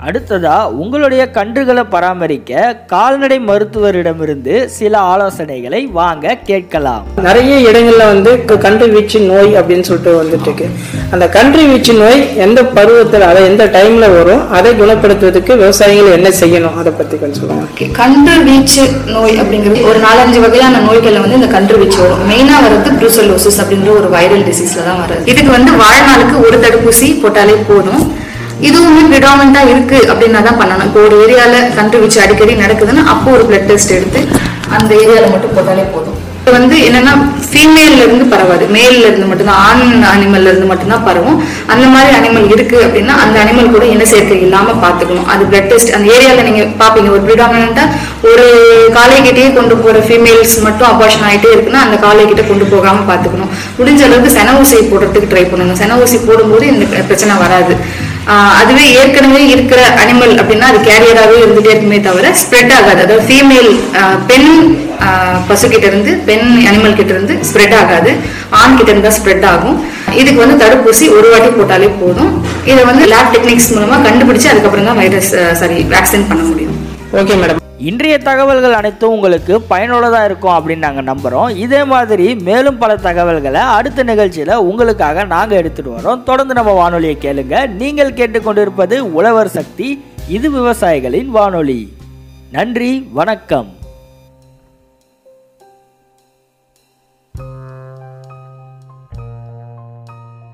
அடுத்ததா உங்களுடைய கன்றுகளை பராமரிக்க கால்நடை மருத்துவரிடமிருந்து சில ஆலோசனைகளை வாங்க கேட்கலாம். நிறைய இடங்கள்ல கன்று வீச்சு நோய் அப்படின்னு சொல்லிட்டு வந்துட்டு இருக்கு. அந்த கன்று வீச்சு நோய் எந்த பருவத்தில் அதை எந்த டைம்ல வரும், அதை குணப்படுத்துவதற்கு விவசாயிகள் என்ன செய்யணும், அதை பத்தி கொஞ்சம் சொல்லுவாங்க. கன்று வீச்சு நோய் அப்படிங்கிறது ஒரு 4-5 வகையான நோய்கள்ல இந்த கன்று வீச்சு வரும். மெயினா வர்றது ப்ரூசலோசிஸ் அப்படின்ற ஒரு வைரல் டிசீஸ்ல தான் வருது. இதுக்கு வாழ்நாளுக்கு ஒரு தடுப்பூசி போட்டாலே போதும். இதுவுமே ப்ரிடாமினண்டா இருக்கு அப்படின்னா தான் பண்ணணும். இப்போ ஒரு ஏரியால கன்று வீச்சு அடிக்கடி நடக்குதுன்னா அப்போ ஒரு பிளட் டெஸ்ட் எடுத்து அந்த ஏரியால மட்டும் போட்டாலே போதும். இது என்னன்னா ஃபீமேல்ல இருந்து பரவாது, மேல்ல இருந்து மட்டும்தான், ஆண் அனிமல்ல இருந்து மட்டும்தான் பரவும். அந்த மாதிரி அனிமல் இருக்கு அப்படின்னா அந்த அனிமல் கூட இன சேர்க்கை இல்லாம பாத்துக்கணும். அது பிளட் டெஸ்ட் அந்த ஏரியால நீங்க பாப்பீங்க. ஒரு ப்ரிடாமினண்டா ஒரு காலைகிட்டே கொண்டு போற ஃபீமேல்ஸ் மட்டும் அபார்ஷன் ஆகிட்டே இருக்குன்னா அந்த காலைகிட்ட கொண்டு போகாம பாத்துக்கணும். முடிஞ்ச அளவுக்கு சென ஊசி போடுறதுக்கு ட்ரை பண்ணணும். சென ஊசி போடும்போது இந்த பிரச்சனை வராது. அதுவே ஏற்கனவே இருக்கிற அனிமல் அப்படின்னா அது கேரியராகவே இருந்துட்டே இருக்குமே தவிர ஸ்ப்ரெட் ஆகாது. அதாவது ஃபீமேல் பெண் பசு கிட்ட இருந்து பெண் அனிமல் கிட்ட இருந்து ஸ்ப்ரெட் ஆகாது, ஆண் கிட்ட இருந்தா ஸ்ப்ரெட் ஆகும். இதுக்கு தடுப்பூசி ஒரு வாட்டி போட்டாலே போதும். இதை லேப் டெக்னிக்ஸ் மூலமா கண்டுபிடிச்சு அதுக்கப்புறம் தான் வேக்சின் பண்ண முடியும். ஓகே மேடம், இன்றைய தகவல்கள் அனைத்தும் உங்களுக்கு பயனுள்ளதாக இருக்கும் அப்படின்னு நாங்கள் நம்புகிறோம். இதே மாதிரி மேலும் பல தகவல்களை அடுத்த நிகழ்ச்சியில் உங்களுக்காக நாங்கள் எடுத்துகிட்டு வரோம். தொடர்ந்து நம்ம வானொலியை கேளுங்க. நீங்கள் கேட்டுக்கொண்டிருப்பது உழவர் சக்தி. இது விவசாயிகளின் வானொலி. நன்றி, வணக்கம்.